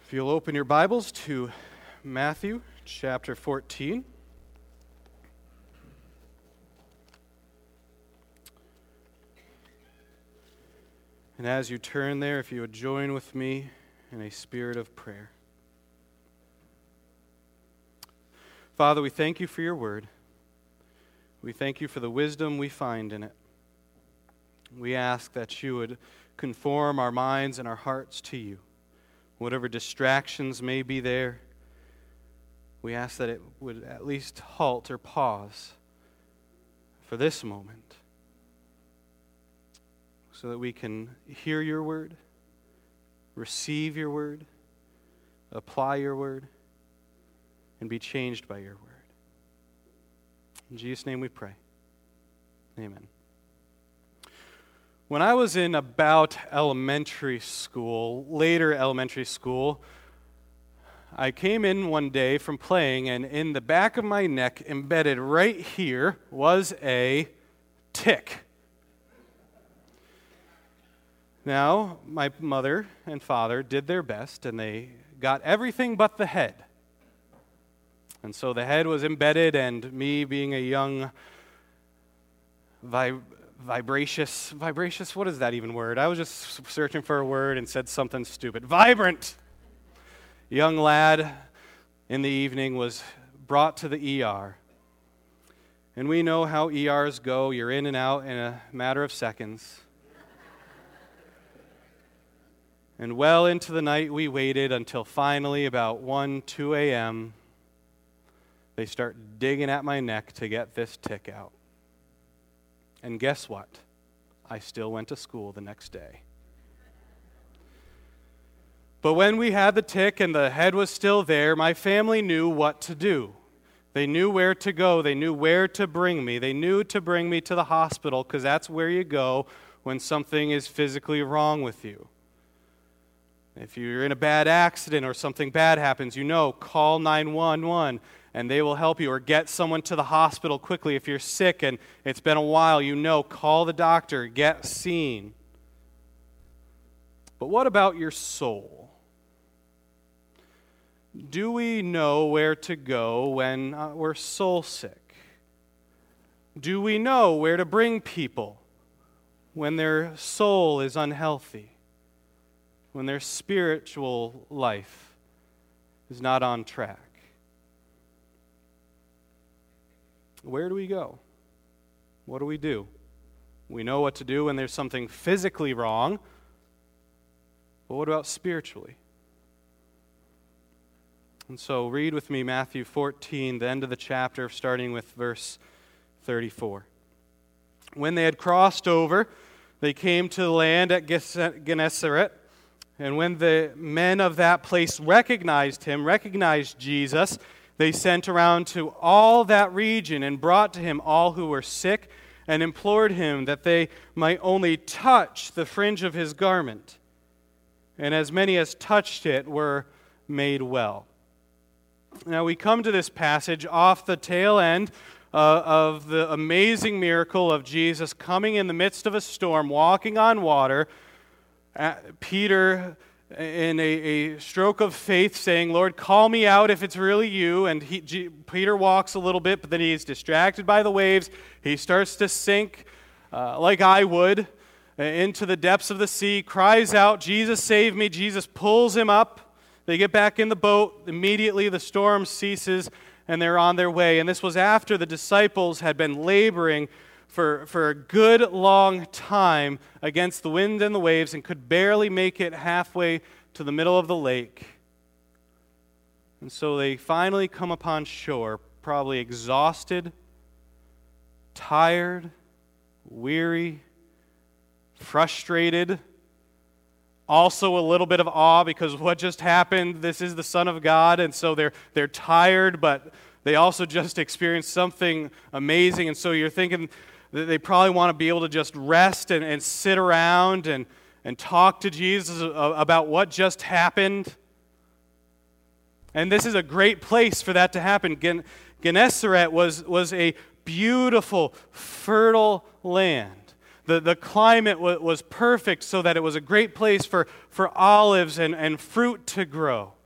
If you'll open your Bibles to Matthew chapter 14. And as you turn there, if you would join with me in a spirit of prayer. Father, we thank you for your word. We thank you for the wisdom we find in it. We ask that you would conform our minds and our hearts to you. Whatever distractions may be there, we ask that it would at least halt or pause for this moment so that we can hear your word, receive your word, apply your word, and be changed by your word. In Jesus' name we pray. Amen. When I was in about elementary school, later elementary school, I came in one day from playing, and in the back of my neck, embedded right here, was a tick. Now, my mother and father did their best, and they got everything but the head. And so the head was embedded, and me being a young vibracious, what is that even word? I was just searching for a word and said something stupid. Vibrant young lad in the evening was brought to the ER. And we know how ERs go. You're in and out in a matter of seconds. And well into the night we waited until finally about 1, 2 a.m. they start digging at my neck to get this tick out. And guess what? I still went to school the next day. But when we had the tick and the head was still there, my family knew what to do. They knew where to go. They knew where to bring me. They knew to bring me to the hospital because that's where you go when something is physically wrong with you. If you're in a bad accident or something bad happens, you know, call 911. And they will help you, or get someone to the hospital quickly. If you're sick and it's been a while, you know, call the doctor, get seen. But what about your soul? Do we know where to go when we're soul sick? Do we know where to bring people when their soul is unhealthy? When their spiritual life is not on track? Where do we go? What do we do? We know what to do when there's something physically wrong, but what about spiritually? And so read with me Matthew 14, the end of the chapter, starting with verse 34. When they had crossed over, they came to the land at Gennesaret, and when the men of that place recognized Jesus, they sent around to all that region and brought to him all who were sick and implored him that they might only touch the fringe of his garment. And as many as touched it were made well. Now we come to this passage off the tail end of the amazing miracle of Jesus coming in the midst of a storm, walking on water. Peter, in a stroke of faith, saying, Lord, call me out if it's really you. And Peter walks a little bit, but then he's distracted by the waves. He starts to sink like I would into the depths of the sea, cries out, Jesus, save me. Jesus pulls him up. They get back in the boat. Immediately the storm ceases, and they're on their way. And this was after the disciples had been laboring for a good long time against the wind and the waves and could barely make it halfway to the middle of the lake. And so they finally come upon shore, probably exhausted, tired, weary, frustrated, also a little bit of awe because what just happened, this is the Son of God, and so they're tired, but they also just experienced something amazing, and so you're thinking they probably want to be able to just rest and sit around and talk to Jesus about what just happened. And this is a great place for that to happen. Gennesaret was a beautiful, fertile land. The climate was perfect so that it was a great place for olives and fruit to grow.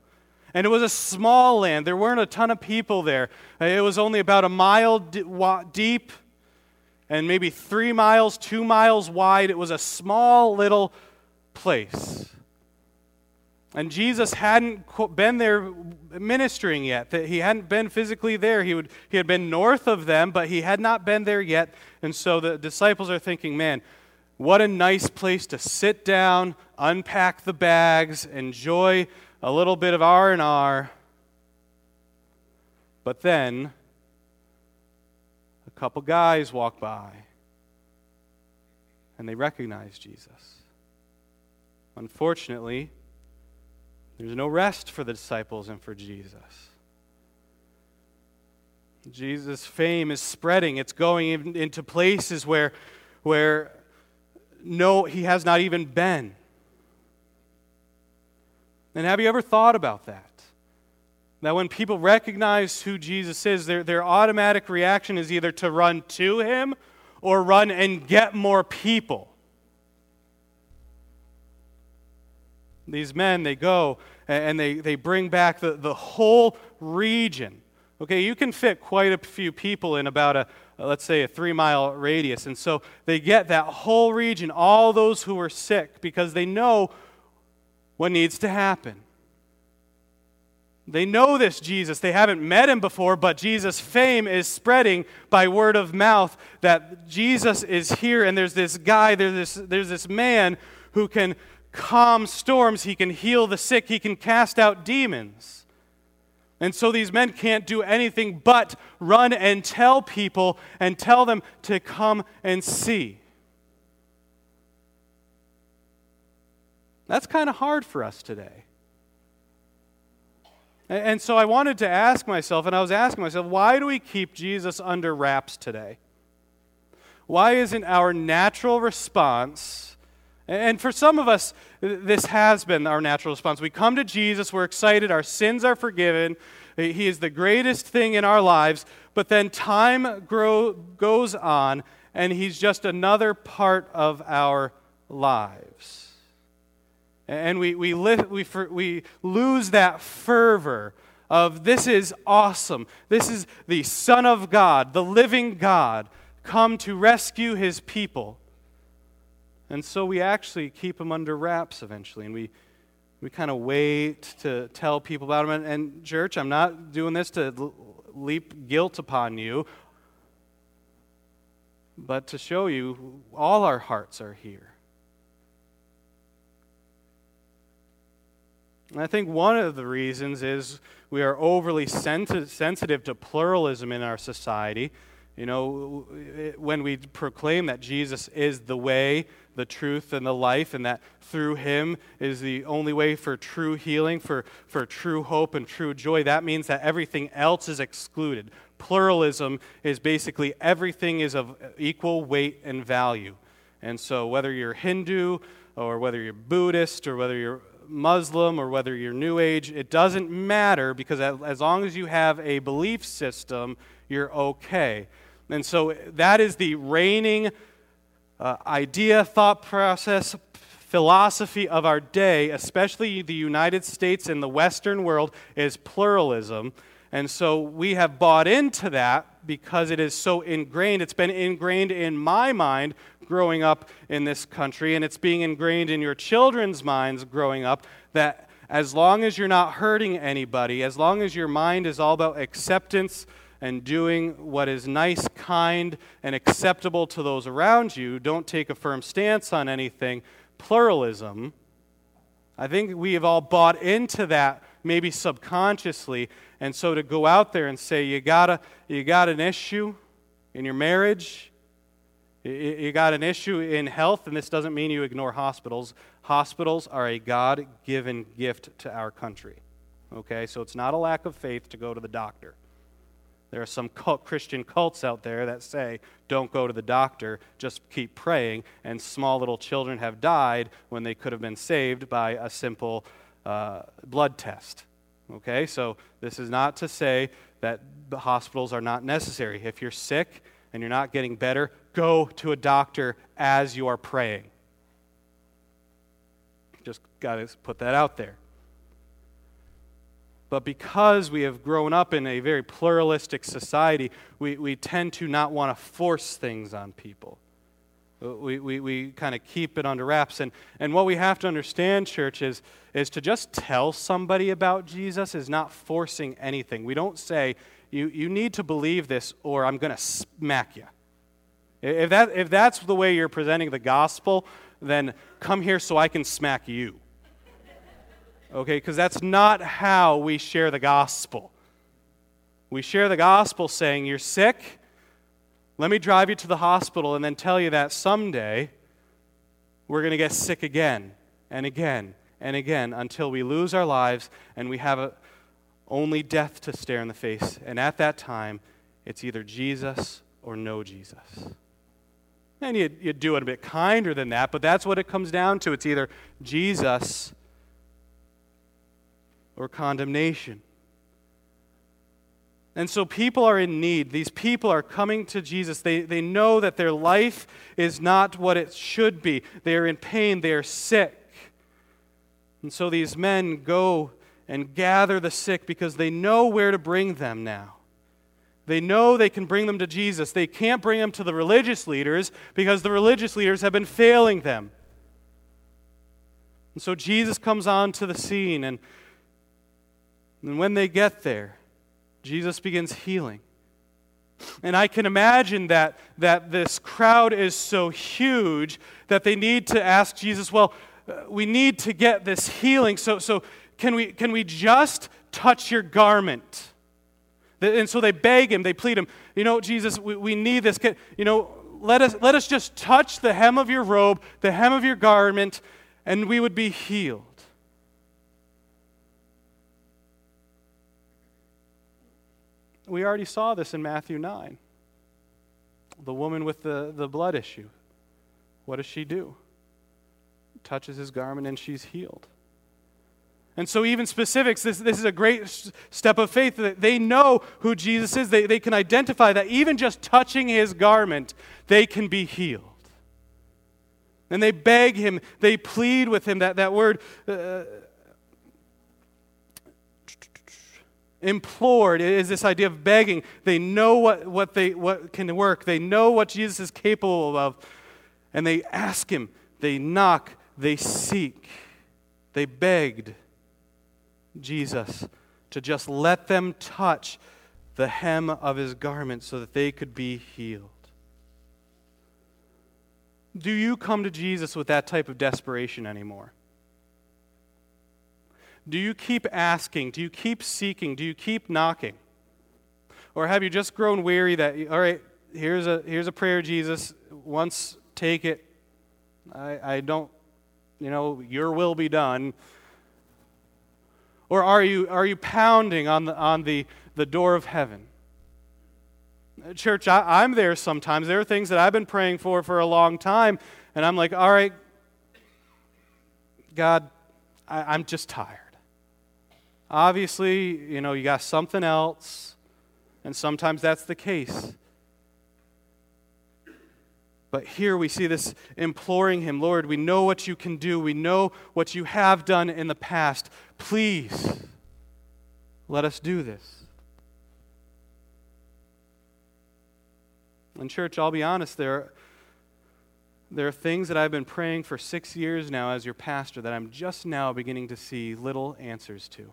And it was a small land. There weren't a ton of people there. It was only about a mile deep and maybe 3 miles, 2 miles wide. It was a small little place. And Jesus hadn't been there ministering yet. He hadn't been physically there. He had been north of them, but he had not been there yet. And so the disciples are thinking, man, what a nice place to sit down, unpack the bags, enjoy a little bit of R&R. But then a couple guys walk by, and they recognize Jesus. Unfortunately, there's no rest for the disciples and for Jesus. Jesus' fame is spreading. It's going into places where he has not even been. And have you ever thought about that? That when people recognize who Jesus is, their automatic reaction is either to run to him or run and get more people. These men, they go and they bring back the whole region. Okay, you can fit quite a few people in about let's say a 3-mile radius. And so they get that whole region, all those who are sick, because they know what needs to happen. They know this Jesus. They haven't met him before, but Jesus' fame is spreading by word of mouth that Jesus is here, and there's this guy, there's this man who can calm storms, he can heal the sick, he can cast out demons. And so these men can't do anything but run and tell people and tell them to come and see. That's kind of hard for us today. And so I wanted to ask myself, and I was asking myself, why do we keep Jesus under wraps today? Why isn't our natural response, and for some of us, this has been our natural response. We come to Jesus, we're excited, our sins are forgiven, he is the greatest thing in our lives, but then time goes on, and he's just another part of our lives. And we lose that fervor of, this is awesome. This is the Son of God, the living God, come to rescue his people. And so we actually keep him under wraps eventually, and we kind of wait to tell people about him. And church, I'm not doing this to leap guilt upon you, but to show you all our hearts are here. And I think one of the reasons is we are overly sensitive to pluralism in our society. You know, when we proclaim that Jesus is the way, the truth, and the life, and that through him is the only way for true healing, for true hope and true joy, that means that everything else is excluded. Pluralism is basically everything is of equal weight and value. And so whether you're Hindu or whether you're Buddhist or whether you're Muslim or whether you're New Age, it doesn't matter, because as long as you have a belief system, you're okay. And so that is the reigning idea, thought process, philosophy of our day, especially the United States and the Western world, is pluralism. And so we have bought into that because it is so ingrained. It's been ingrained in my mind growing up in this country, and it's being ingrained in your children's minds growing up, that as long as you're not hurting anybody, as long as your mind is all about acceptance and doing what is nice, kind, and acceptable to those around you, don't take a firm stance on anything, pluralism, I think we have all bought into that, maybe subconsciously. And so to go out there and say, you got an issue in your marriage, you got an issue in health, and this doesn't mean you ignore hospitals. Hospitals are a God-given gift to our country. Okay, so it's not a lack of faith to go to the doctor. There are some Christian cults out there that say, don't go to the doctor, just keep praying, and small little children have died when they could have been saved by a simple blood test. Okay, so this is not to say that the hospitals are not necessary. If you're sick and you're not getting better, go to a doctor as you are praying. Just got to put that out there. But because we have grown up in a very pluralistic society, we tend to not want to force things on people. We kind of keep it under wraps. And what we have to understand, church, is to just tell somebody about Jesus is not forcing anything. We don't say, you need to believe this or I'm going to smack you. If that's the way you're presenting the gospel, then come here so I can smack you. Okay, because that's not how we share the gospel. We share the gospel saying, you're sick, let me drive you to the hospital and then tell you that someday we're going to get sick again and again and again until we lose our lives and we have only death to stare in the face. And at that time, it's either Jesus or no Jesus. And you do it a bit kinder than that, but that's what it comes down to. It's either Jesus or condemnation. And so people are in need. These people are coming to Jesus. They know that their life is not what it should be. They are in pain. They are sick. And so these men go and gather the sick because they know where to bring them now. They know they can bring them to Jesus. They can't bring them to the religious leaders because the religious leaders have been failing them. And so Jesus comes onto the scene, and when they get there, Jesus begins healing. And I can imagine that this crowd is so huge that they need to ask Jesus, well, we need to get this healing, so can we just touch your garment? And so they beg him, they plead him, Jesus, we need this. Let us just touch the hem of your robe, the hem of your garment, and we would be healed. We already saw this in Matthew 9. The woman with the blood issue. What does she do? Touches his garment and she's healed. And so even specifics, this is a great step of faith that they know who Jesus is. They can identify that even just touching his garment, they can be healed. And they beg him, they plead with him, that word implored is this idea of begging. They know what can work. They know what Jesus is capable of. And they ask him, they knock, they seek. They begged Jesus to just let them touch the hem of his garment so that they could be healed. Do you come to Jesus with that type of desperation anymore? Do you keep asking? Do you keep seeking? Do you keep knocking? Or have you just grown weary that, all right, here's a prayer, Jesus, once take it. I don't, your will be done. Or are you pounding on the door of heaven? Church, I'm there sometimes. There are things that I've been praying for a long time, and I'm like, all right, God, I'm just tired. Obviously, you got something else, and sometimes that's the case. But here we see this imploring him, Lord, we know what you can do. We know what you have done in the past. Please, let us do this. And church, I'll be honest, there are things that I've been praying for 6 years now as your pastor that I'm just now beginning to see little answers to.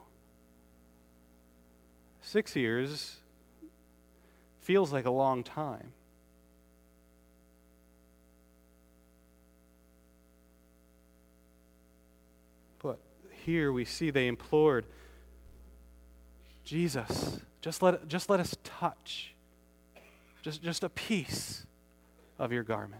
6 years feels like a long time. But here we see they implored, Jesus, just let us touch just a piece of your garment.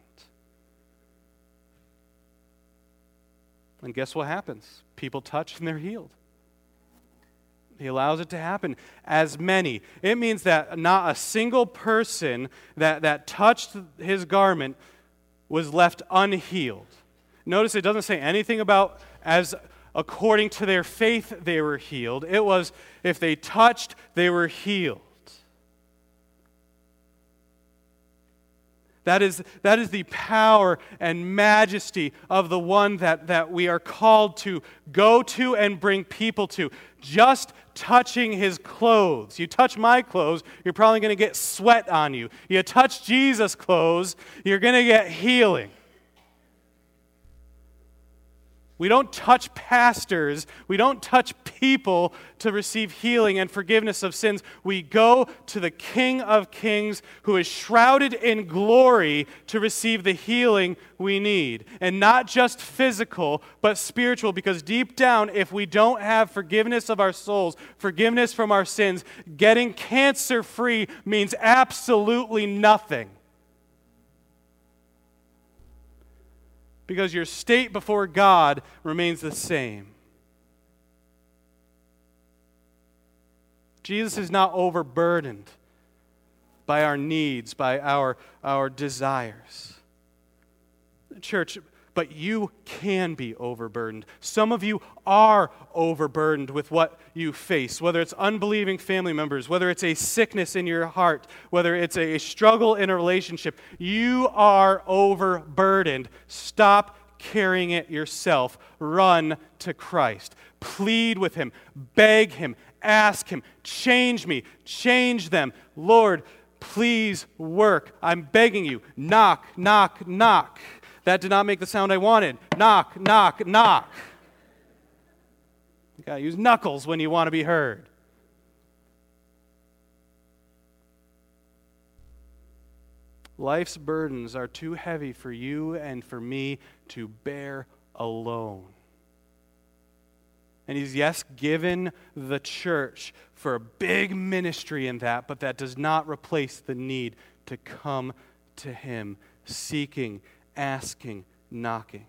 And guess what happens? People touch and they're healed. He allows it to happen. As many. It means that not a single person that touched his garment was left unhealed. Notice it doesn't say anything about as according to their faith they were healed. It was if they touched, they were healed. That is the power and majesty of the one that we are called to go to and bring people to. Just touching his clothes. You touch my clothes, you're probably going to get sweat on you. You touch Jesus' clothes, you're going to get healing. We don't touch pastors. We don't touch people to receive healing and forgiveness of sins. We go to the King of Kings who is shrouded in glory to receive the healing we need. And not just physical, but spiritual, because deep down, if we don't have forgiveness of our souls, forgiveness from our sins, getting cancer-free means absolutely nothing. Because your state before God remains the same. Jesus is not overburdened by our needs, by our desires. Church, but you can be overburdened. Some of you are overburdened with what you face, whether it's unbelieving family members, whether it's a sickness in your heart, whether it's a struggle in a relationship. You are overburdened. Stop carrying it yourself. Run to Christ. Plead with Him. Beg Him. Ask Him. Change me. Change them. Lord, please work. I'm begging you. Knock, knock, knock. That did not make the sound I wanted. Knock, knock, knock. You gotta use knuckles when you want to be heard. Life's burdens are too heavy for you and for me to bear alone. And He's, yes, given the church for a big ministry in that, but that does not replace the need to come to Him, seeking, asking, knocking.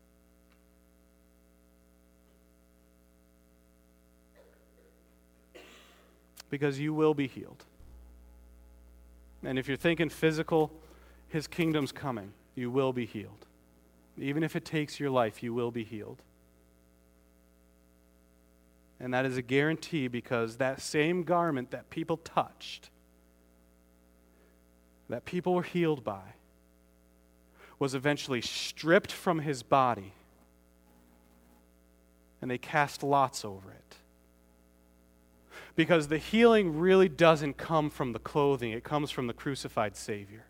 Because you will be healed. And if you're thinking physical, His kingdom's coming. You will be healed. Even if it takes your life, you will be healed. And that is a guarantee, because that same garment that people touched, that people were healed by, was eventually stripped from His body, and they cast lots over it. Because the healing really doesn't come from the clothing, it comes from the crucified Savior.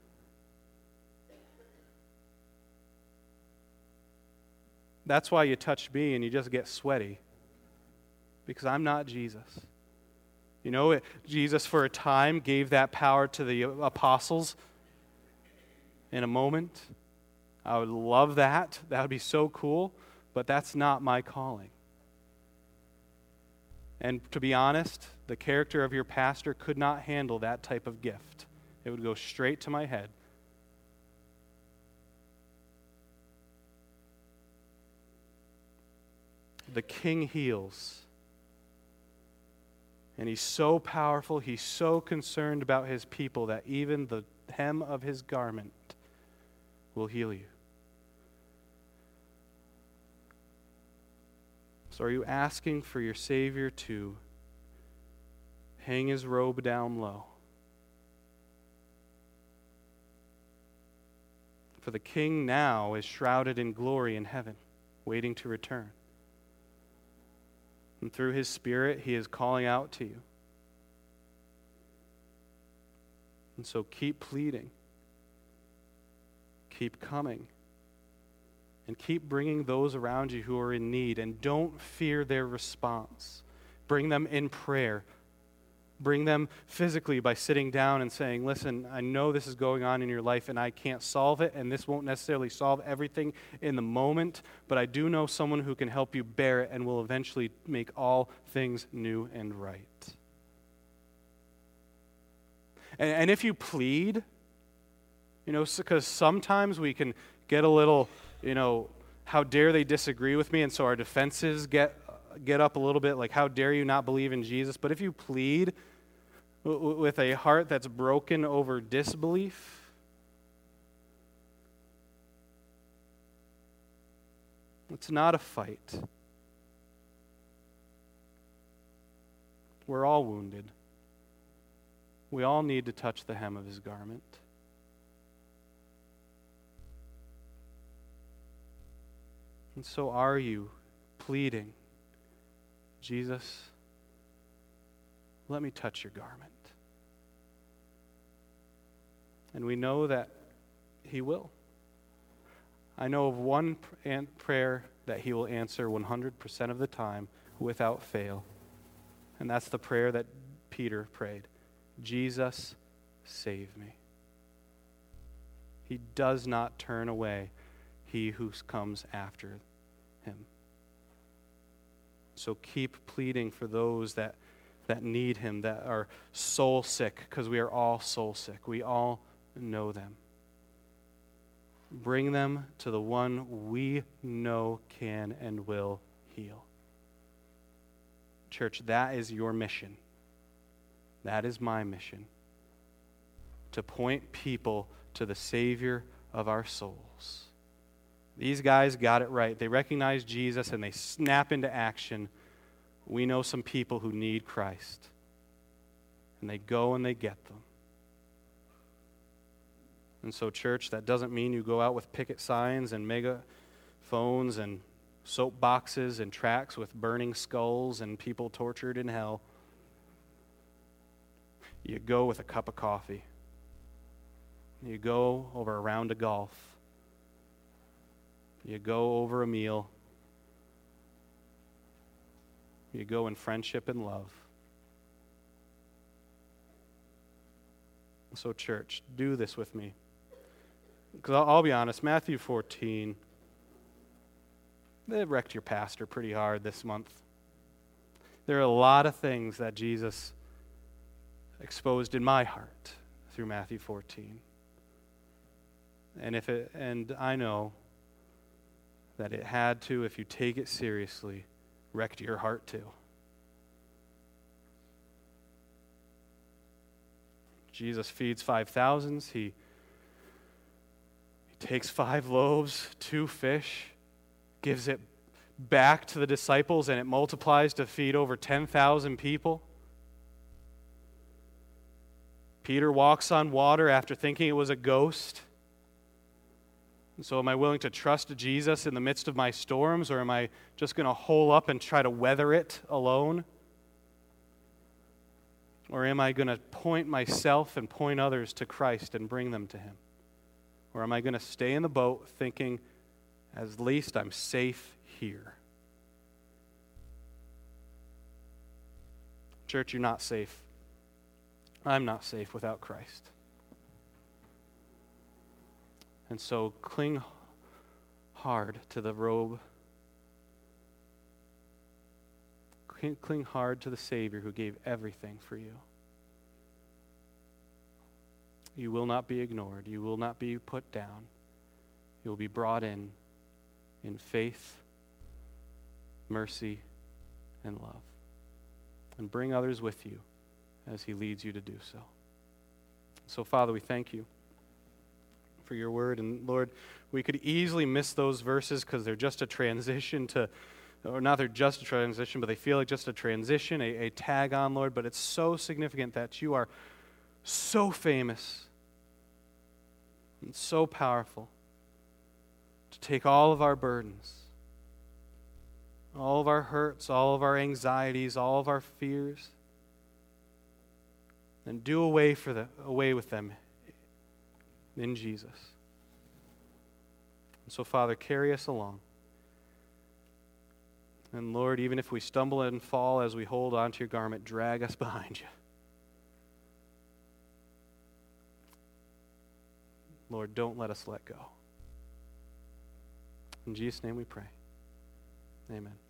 That's why you touch me and you just get sweaty, because I'm not Jesus. You know, Jesus for a time gave that power to the apostles in a moment. I would love that. That would be so cool, but that's not my calling. And to be honest, the character of your pastor could not handle that type of gift. It would go straight to my head. The King heals. And He's so powerful, He's so concerned about His people that even the hem of His garment will heal you. So are you asking for your Savior to hang His robe down low? For the King now is shrouded in glory in heaven, waiting to return. And through His Spirit, He is calling out to you. And so keep pleading. Keep coming. And keep bringing those around you who are in need. And don't fear their response. Bring them in prayer. Bring them physically by sitting down and saying, listen, I know this is going on in your life and I can't solve it, and this won't necessarily solve everything in the moment, but I do know someone who can help you bear it and will eventually make all things new and right. And if you plead, you know, because sometimes we can get a little, you know, how dare they disagree with me, and so our defenses get up a little bit, like how dare you not believe in Jesus. But if you plead with a heart that's broken over disbelief, it's not a fight. We're all wounded. We all need to touch the hem of His garment. And so are you pleading, Jesus, let me touch your garment. And we know that he will. I know of one prayer that he will answer 100% of the time without fail. And that's the prayer that Peter prayed. Jesus, save me. He does not turn away he who comes after him. So keep pleading for those that need him, that are soul sick, because we are all soul sick. We all know them. Bring them to the one we know can and will heal. Church, that is your mission. That is my mission. To point people to the Savior of our souls. These guys got it right. They recognize Jesus and they snap into action. We know some people who need Christ. And they go and they get them. And so, church, that doesn't mean you go out with picket signs and megaphones and soapboxes and tracts with burning skulls and people tortured in hell. You go with a cup of coffee. You go over a round of golf. You go over a meal. You go in friendship and love. So, church, do this with me. Because I'll be honest, Matthew 14, they wrecked your pastor pretty hard this month. There are a lot of things that Jesus exposed in my heart through Matthew 14. And I know that it had to, if you take it seriously, wrecked your heart too. Jesus feeds 5,000s. He takes 5 loaves, 2 fish, gives it back to the disciples, and it multiplies to feed over 10,000 people. Peter walks on water after thinking it was a ghost. And so am I willing to trust Jesus in the midst of my storms, or am I just going to hole up and try to weather it alone? Or am I going to point myself and point others to Christ and bring them to him? Or am I going to stay in the boat thinking, at least I'm safe here? Church, you're not safe. I'm not safe without Christ. And so cling hard to the robe. Cling hard to the Savior who gave everything for you. You will not be ignored. You will not be put down. You will be brought in faith, mercy, and love. And bring others with you as he leads you to do so. So, Father, we thank you for your word. And, Lord, we could easily miss those verses because they're just a transition to, or not they're just a transition, but they feel like just a transition, a tag on, Lord. But it's so significant that you are so famous and so powerful to take all of our burdens, all of our hurts, all of our anxieties, all of our fears, and do away with them in Jesus. And so, Father, carry us along. And Lord, even if we stumble and fall as we hold onto your garment, drag us behind you. Lord, don't let us let go. In Jesus' name we pray. Amen.